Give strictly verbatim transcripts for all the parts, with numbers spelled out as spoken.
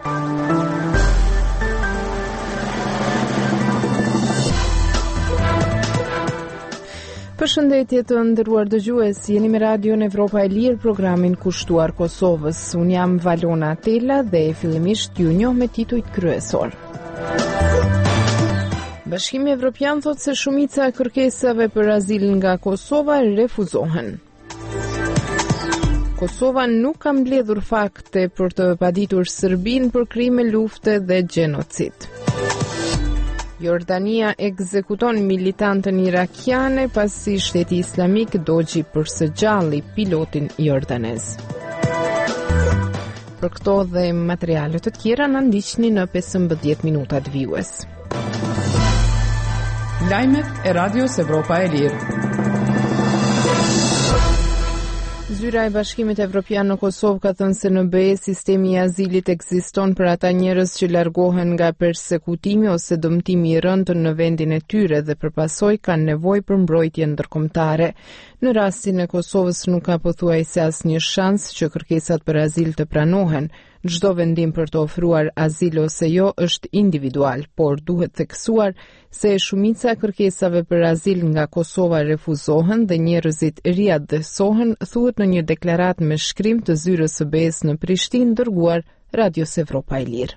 Përshëndetje të nderuar dëgjues, jeni me Radion Evropa e Lirë, programin kushtuar Kosovës. Unë jam Valona Atela dhe fillimisht ju njoh me titujt kryesor. Bashkimi Evropian thot se shumica e kërkesave për azil nga Kosova refuzohen. Kosova nuk ka mbledhur fakte për të paditur Serbinë për krime lufte dhe gjenocid. Jordania ekzekuton militantën irakiane pasi Shteti Islamik dogji për së gjalli pilotin jordanez. Për këto dhe materiale të tjera na ndiqni në pesëmbëdhjetë minutat vijues. Lajmet e Radios Evropa e Lirë. Zyra e Bashkimit Evropian në Kosovë ka thënë se në B E sistemi i azilit ekziston për ata njerëz që largohen nga persekutimi ose dëmtimi i rënd në vendin e tyre dhe përpasoj kanë nevojë për mbrojtje ndërkombëtare. Në rastin e Kosovës nuk ka pothuajse asnjë shans që kërkesat për azil të pranohen. Çdo vendim për të ofruar azil ose jo është individual, por duhet theksuar se shumica e kërkesave për azil nga Kosova refuzohen dhe njerëzit riadësohen, thuhet në një deklaratë me shkrim të zyrës së B E-s në Prishtinë dërguar Radios Evropa e Lirë.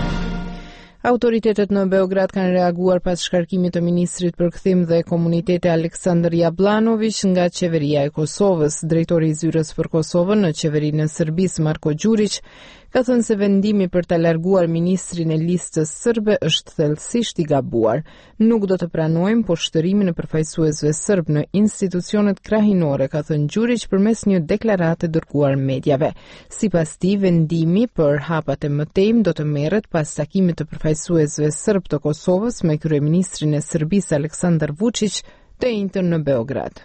Autoritetet në Beograd kanë reaguar pas shkarkimit të ministrit për kthim dhe komunitete Aleksandar Jablanović nga qeveria e Kosovës. Drejtori i zyrës për Kosovën në qeverinë e Serbisë, Marko Đurić, ka thënë se vendimi për ta larguar ministrin e listës serbe është thellësisht i gabuar. Nuk do të pranojmë poshtërimin e përfaqësuesve serb në institucionet krahinore, ka thënë Đurić përmes një deklarate dërguar mediave. Sipas tij, vendimi për hapat e mëtejmë do të merret pas takimit të përfaqësuesve serb të Kosovës me kryeministrin e Serbisë Aleksandar Vučić të njëjtën në Beograd.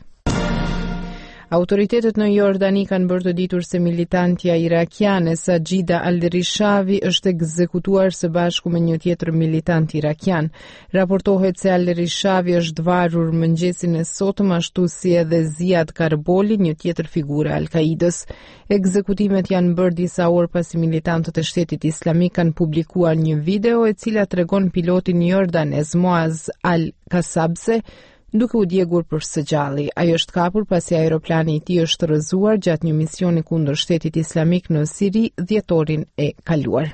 Autoritetet në Jordani kanë bërë të ditur se militantja irakiane Sajida Al-Rishavi është ekzekutuar së bashku me një tjetër militant irakian. Raportohet se Al-Rishavi është varur mëngjesin e sotëm, ashtu si edhe Ziad Karboli, një tjetër figure Al-Qaidës. Ekzekutimet janë bërë disa orë pasi militantët e Shtetit Islamik kanë publikuar një video e cila tregon pilotin jordanez Moaz Al-Kasabse duke u djegur për së gjalli. Ajo është kapur pasi aeroplani i tij është rrëzuar gjatë një misioni kundër Shtetit Islamik në Siri dhjetorin e kaluar.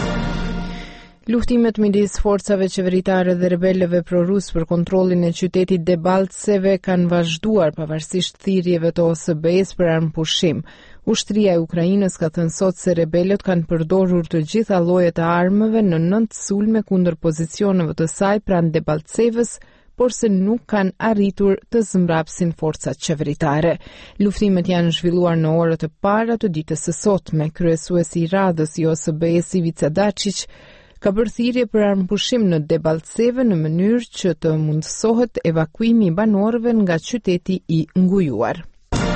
Luftimet midis forcave qeveritare dhe rebelëve prorus për kontrollin e qytetit Debaltseve kanë vazhduar pavarësisht thirrjeve të O S B E-s për armëpushim. Ushtria e Ukrainës ka thënë sot se rebelët kanë përdorur të gjitha llojet e armëve në nëntë sulme kundër pozicioneve të saj pranë Debaltsevës, por se nuk kanë arritur të zmbrapsin forcat qeveritare. Luftimet janë zhvilluar në orët e para të ditës së sotme. Kryesuesi i radhës i O S B E-s Ivica Dačić ka bërë thirrje për armëpushim në Debaltseve në mënyrë që të mundësohet evakuimi i banorëve nga qyteti i ngujuar.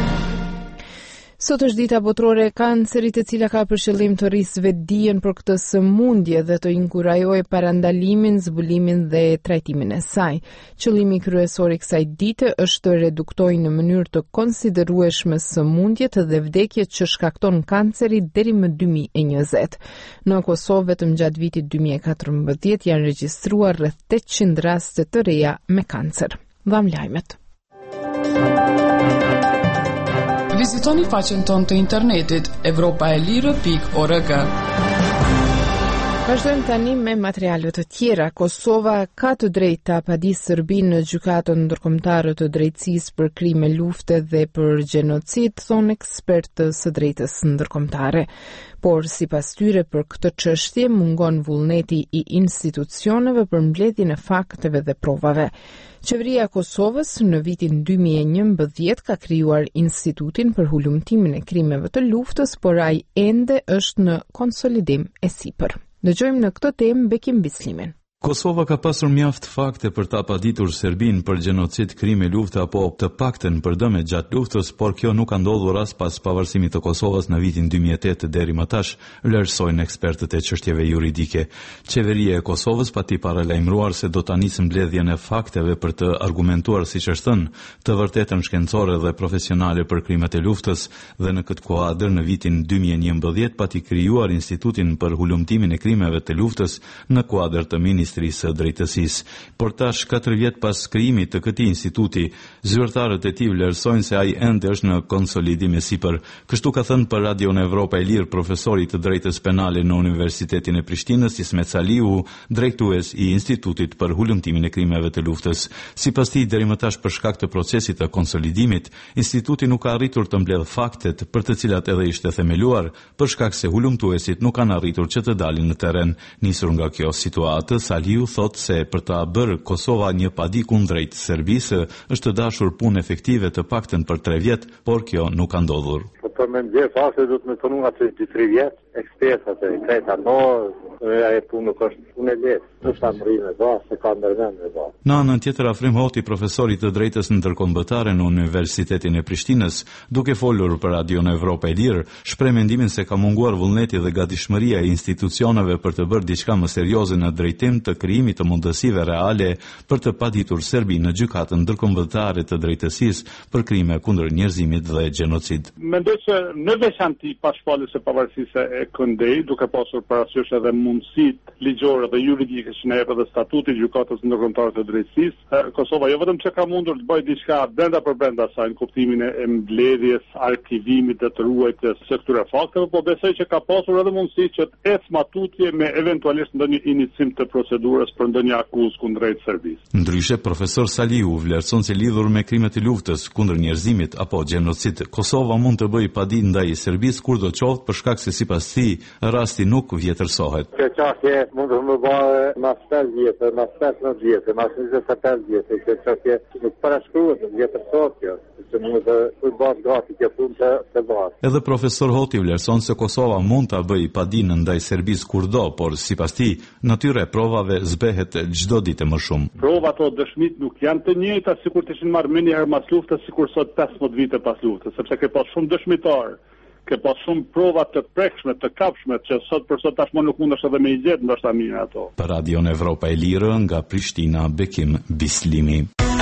Sot është dita botërore e kancerit, e cila ka për qëllim të rrisë vetdijen për këtë sëmundje dhe të inkurajojë parandalimin, zbulimin dhe trajtimin e saj. Qëllimi kryesor i kësaj dite është të reduktojë në mënyrë të konsiderueshme sëmundjet dhe vdekjet që shkakton kanceri deri më dy mijë e njëzet. Në Kosovë vetëm gjatë vitit dy mijë e katërmbëdhjetë janë regjistruar rreth tetëqind raste të reja me kancer. Vam lajmet. Vizitoni faqen tonë të internetit evropaelire pikë org. Vazhdojmë tani me materiale të tjera. Kosova ka të drejtë ta padisë Serbinë në gjykatën ndërkombëtare të drejtësisë për krime lufte dhe për gjenocid, thonë ekspertë së drejtës ndërkombëtare. Por sipas tyre për këtë çështje mungon vullneti i institucioneve për mbledhjen e fakteve dhe provave. Qeveria e Kosovës në vitin dy mijë e njëmbëdhjetë ka krijuar Institutin për hulumtimin e krimeve të luftës, por ai ende është në konsolidim e sipër. Dëgjojmë në këtë temë Bekim Bislimin. Kosova ka pasur mjaft fakte për ta paditur Serbinë për gjenocid, krime, lufte apo të paktën për dëme gjatë luftës, por kjo nuk ka ndodhur as pas pavarësimit të Kosovës në vitin dy mijë e tetë deri më tash, vlerësojnë ekspertët e çështjeve juridike. Qeveria e Kosovës pati paralajmëruar se do ta nisë mbledhjen e fakteve për të argumentuar, siç është thënë, të vërtetën shkencore dhe profesionale për krimet e luftës, dhe në këtë kuadër në vitin dy mijë e njëmbëdhjetë pati krijuar Institutin për hulumtimin e krimeve të luftës në kuadër të Ministrisë së Drejtësisë. Por tash, katër vjet pas krijimit të këtij instituti, zyrtarët e tij vlerësojnë se ai ende është në konsolidim e sipër. Kështu ka thënë për Radion Evropa e Lirë profesori të drejtës penale në Universitetin e Prishtinës, Ismet Saliu, drejtues i Institutit për hulumtimin e krimeve të luftës. Sipas tij, deri më tash për shkak të procesit të konsolidimit, instituti nuk ka arritur të mbledh faktet për të cilat edhe ishte themeluar, për shkak se hulumtuesit nuk kanë arritur që të dalin në terren. Nisur nga kjo situatë, Saliu thot se për ta bërë Kosova një padi kundrejt Serbisë është dashur punë efektive të paktën për tre vjet, por kjo nuk ka ndodhur. Për me ndje fakte do të më thonu nga që dy tre vjet, ekspertat e kreta no, e punë nuk është punë e lehtë. Nuk ka mërime ba, se ka ndërmend me ba. Në anën tjetër, Afrim Hoti, profesori të drejtës ndërkombëtare në Universitetin e Prishtinës, duke folur për Radion Evropa e Lirë, shpreh mendimin se ka munguar vullneti dhe gatishmëria e institucioneve për të bërë diçka më serioze në drejtim të krijimit të mundësive reale për të paditur Serbi në gjykatën ndërkombëtare të drejtësisë për krime kundër njerëzimit dhe gjenocid. Mendoj se në veçanti pas shpalljes së pavarësisë e këndej, duke pasur parasysh edhe mundësitë ligjore dhe juridike që ne edhe statuti i gjykatës ndërkombëtare të drejtësisë, Kosova jo vetëm që ka mundur të bëjë diçka brenda për brenda saj në kuptimin e mbledhjes, arkivimit dhe të ruajtjes së këtyre fakteve, por besoj që ka pasur edhe mundësi që të ecë matutje me eventualisht ndonjë inicim të procedurës për ndonjë akuzë kundrejt Serbisë. Ndryshe, profesor Saliu vlerëson se lidhur me krimet e luftës kundër njerëzimit apo gjenocid, Kosova mund të bëjë padi ndaj Serbisë kurdo qoftë për shkak se sipas tij rasti nuk vjetërsohet. Kjo çështje mund të më bëjë mas pesë vjetë, mas pesëmbëdhjetë vjetë, mas njëzet e pesë vjetë, kjo çështje nuk parashkruhet, nuk vjetërsohet kjo, se mund të bëhet gati kjo punë të, të bëhet. Edhe profesor Hoti vlerëson se Kosova mund ta bëjë padinë ndaj Serbisë kurdo, por sipas tij natyra e provave zbehet çdo ditë më shumë. Provat o dëshmit nuk janë të njëjta sikur të ishin marrë më një herë mas luftës, sikur sot pesëmbëdhjetë vite pas luftës, sepse ke pas shumë dëshmitar, ke pas shumë prova të prekshme, të kapshme, që sot për sot tashmë nuk mundesh edhe me i gjetë ndoshta mirë ato. Për Radion Evropa e Lirë nga Prishtina, Bekim Bislimi.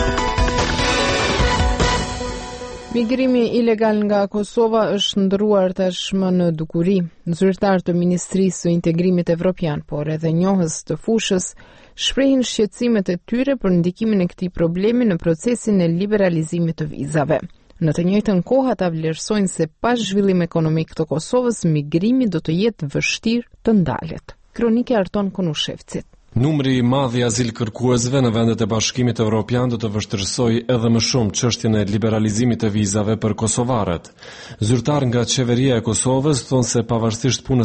Migrimi ilegal nga Kosova është ndëruar tashmë në dukuri. Zyrtar të Ministrisë së Integrimit Evropian, por edhe njohës të fushës, shprehin shqetësimet e tyre për ndikimin e këtij problemi në procesin e liberalizimit të vizave. Në të njëjtën kohë ata vlerësojnë se pa zhvillim ekonomik të Kosovës, migrimi do të jetë vështirë të ndalet. Kronike Arton Konushevcit. Numri i madh i azil kërkuesve në vendet e Bashkimit Evropian do të vështirësojë edhe më shumë çështjen e liberalizimit të vizave për kosovarët. Zyrtar nga qeveria e Kosovës thonë se pavarësisht punës